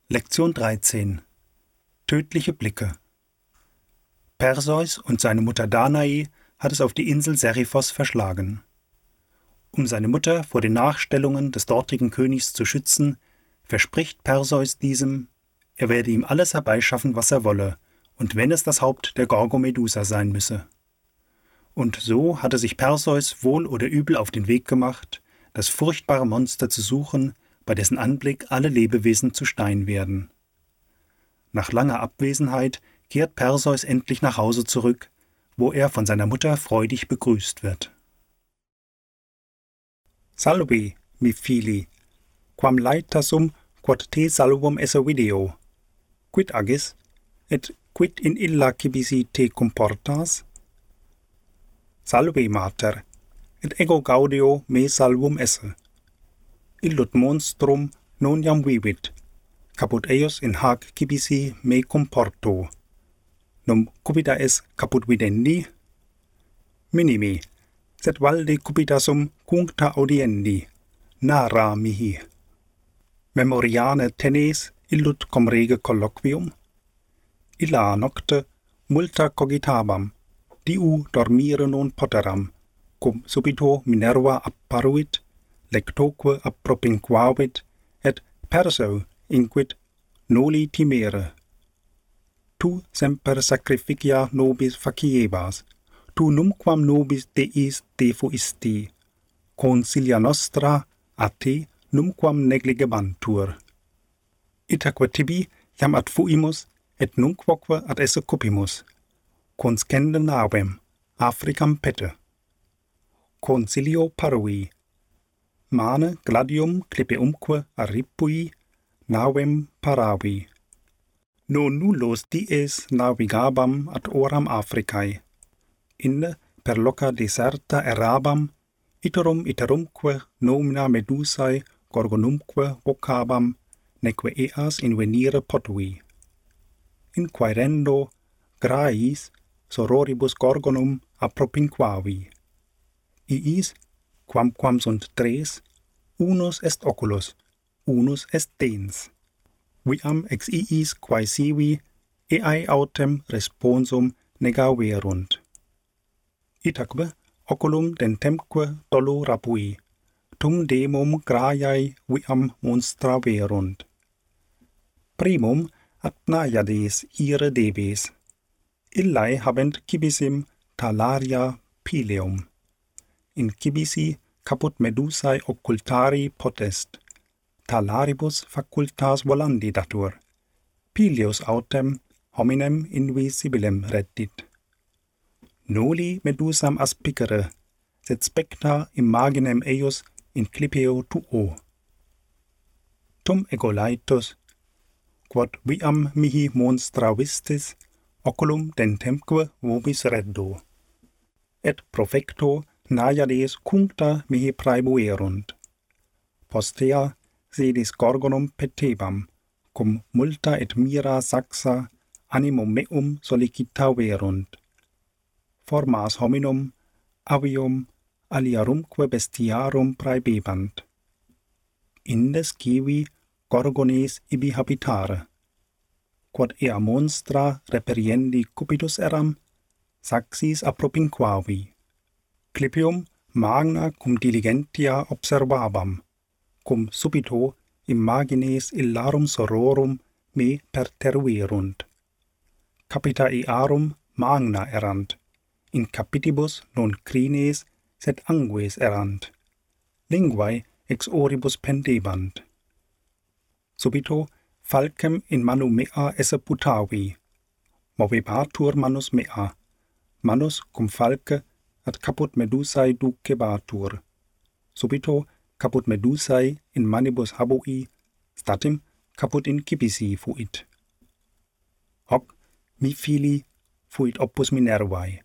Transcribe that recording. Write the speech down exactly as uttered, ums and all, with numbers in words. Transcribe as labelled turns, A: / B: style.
A: Lektion dreizehn. Tödliche Blicke. Perseus und seine Mutter Danae hat es auf die Insel Seriphos verschlagen. Um seine Mutter vor den Nachstellungen des dortigen Königs zu schützen, verspricht Perseus diesem, er werde ihm alles herbeischaffen, was er wolle, und wenn es das Haupt der Gorgomedusa sein müsse. Und so hatte sich Perseus wohl oder übel auf den Weg gemacht, das furchtbare Monster zu suchen, bei dessen Anblick alle Lebewesen zu Stein werden. Nach langer Abwesenheit kehrt Perseus endlich nach Hause zurück, wo er von seiner Mutter freudig begrüßt wird. Salve, mi fili, quam laetasum quod te salvum esse video, quid agis, et quid in illa cibisi te comportas? Salve, mater, et ego gaudio me salvum esse. Illut monstrum non jam vivit, caput eius in hac cibisi me comporto. Num cupida es caput videndi? Minimi, sed valde cupitasum cuncta audiendi, nara mihi. Memoriane tenes illut cum rege colloquium? Illa nocte multa cogitabam, diu dormire non poteram, cum subito Minerva apparuit, lectoque appropinquavit, et perso inquit noli timere. Tu semper sacrificia nobis faciebas, tu numquam nobis deis defuisti, consilia nostra a te numquam negligebantur. Itaque tibi jam ad fuimus, et nunquoque ad esse cupimus, conscende navem, Africam pete. Consilio parui, mane gladium clipeumque arripui, navem paravi. Non nullos dies navigabam ad oram Africae, inde per loca deserta errabam, iterum iterumque nomina Medusae gorgonumque vocabam, neque eas invenire potui. In quaerendo graiis sororibus gorgonum appropinquavi. Iis, quamquam sunt tres, unus est oculus, unus est dens. Viam ex iis quae sivi eae autem responsum negaverunt. Itaque oculum dentemque dolo rapui, tum demum graiae viam monstra verunt. Primum ad Naiades ire debes, illae habent cibisim talaria pileum. In cibisi caput Medusae occultari potest, talaribus facultas volandi datur, pileus autem hominem invisibilem reddit. Noli Medusam aspicere, sed specta imaginem eius in clipeo tuo. Tum ego laetus, quod viam mihi monstra vistis, oculum dentemque vobis reddo. Et profecto Naiades cuncta mihi praebuerunt. Postea sedis gorgonum petebam, cum multa et mira saxa animum meum solicitaverunt. Formas hominum, avium, aliarumque bestiarum praebebant. Indes civi gorgones ibi habitare. Quod ea monstra reperiendi cupidus eram, saxis appropinquavi. Clipium magna cum diligentia observabam, cum subito imagines illarum sororum me perteruerunt. Capita earum magna erant, in capitibus non crines sed angues erant, linguae ex oribus pendebant. Subito falcem in manu mea esse putavi, movebatur manus mea, manus cum falce ad caput Medusae ducebatur. Subito caput Medusae in manibus habui, statim caput in cibisi fuit. Hoc, mi fili, fuit opus Minervae.